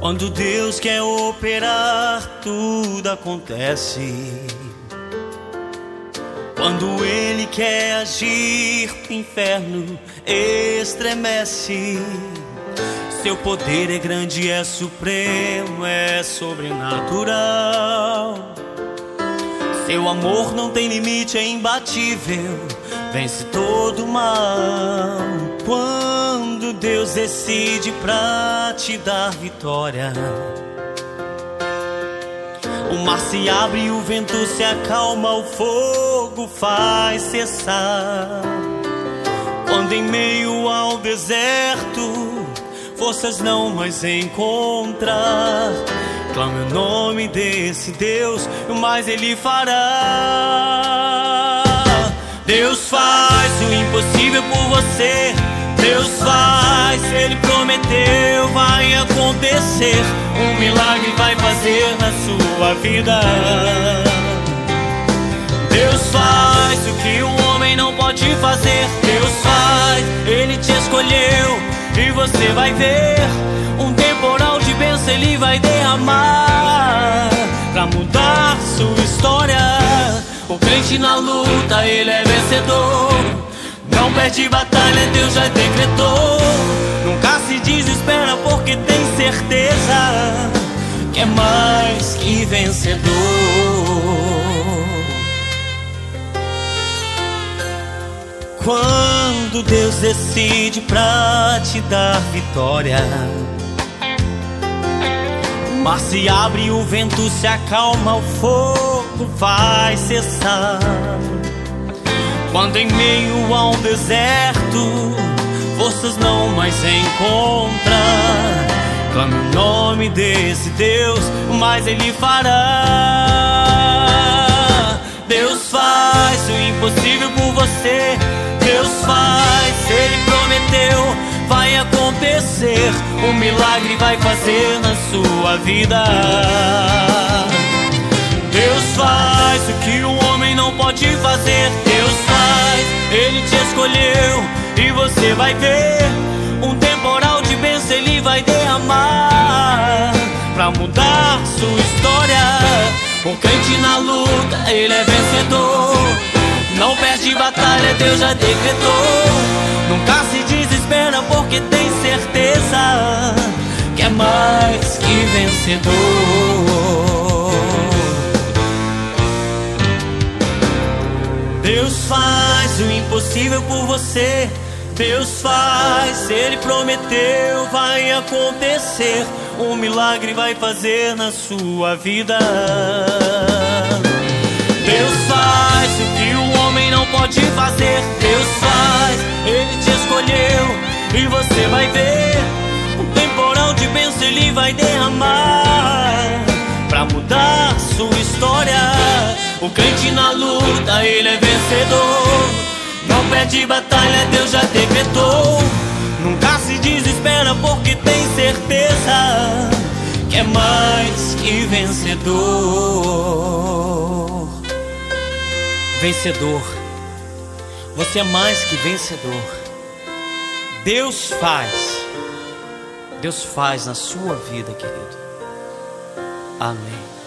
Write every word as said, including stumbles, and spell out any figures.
Quando Deus quer operar, tudo acontece. Quando Ele quer agir, o inferno estremece. Seu poder é grande, é supremo, é sobrenatural. Seu amor não tem limite, é imbatível, vence todo mal. Quando Deus decide pra te dar vitória, o mar se abre e o vento se acalma, o fogo faz cessar. Quando em meio ao deserto forças não mais encontrar, clame o nome desse Deus, mas Ele fará. Deus faz o impossível por você. Deus faz, Ele prometeu, vai acontecer. Um milagre vai fazer na sua vida. Deus faz o que um homem não pode fazer. Deus faz, Ele te escolheu e você vai ver um temporal de bênção Ele vai derramar pra mudar sua história. O crente na luta, ele é vencedor. Não perde batalha, Deus já decretou. Nunca se desespera porque tem certeza que é mais que vencedor. Quando Deus decide pra te dar vitória, o mar se abre e o vento se acalma, o fogo vai cessar. Quando em meio ao deserto forças não mais encontra, clame o nome desse Deus, mas Ele fará. Deus faz o impossível por você. Deus faz, Ele prometeu, vai acontecer. Um milagre vai fazer na sua vida. Deus faz o que um homem não pode fazer. Deus faz, Ele te escolheu e você vai ver um temporal de bênção Ele vai derramar pra mudar sua história. O crente na luta, ele é vencedor. Não perde batalha, Deus já decretou. Nunca se desespera porque tem certeza que é mais que vencedor. Deus faz o impossível por você. Deus faz, Ele prometeu, vai acontecer. Um milagre vai fazer na sua vida. Deus faz o que um homem não pode fazer. Deus faz, Ele te escolheu e você vai ver um temporal de bênção Ele vai derramar pra mudar sua história. O crente na luta, ele é vencedor. Não perde batalha, Deus já decretou. Nunca se desespera porque tem certeza que é mais que vencedor. Vencedor, você é mais que vencedor. Deus faz, Deus faz na sua vida, querido. Amém.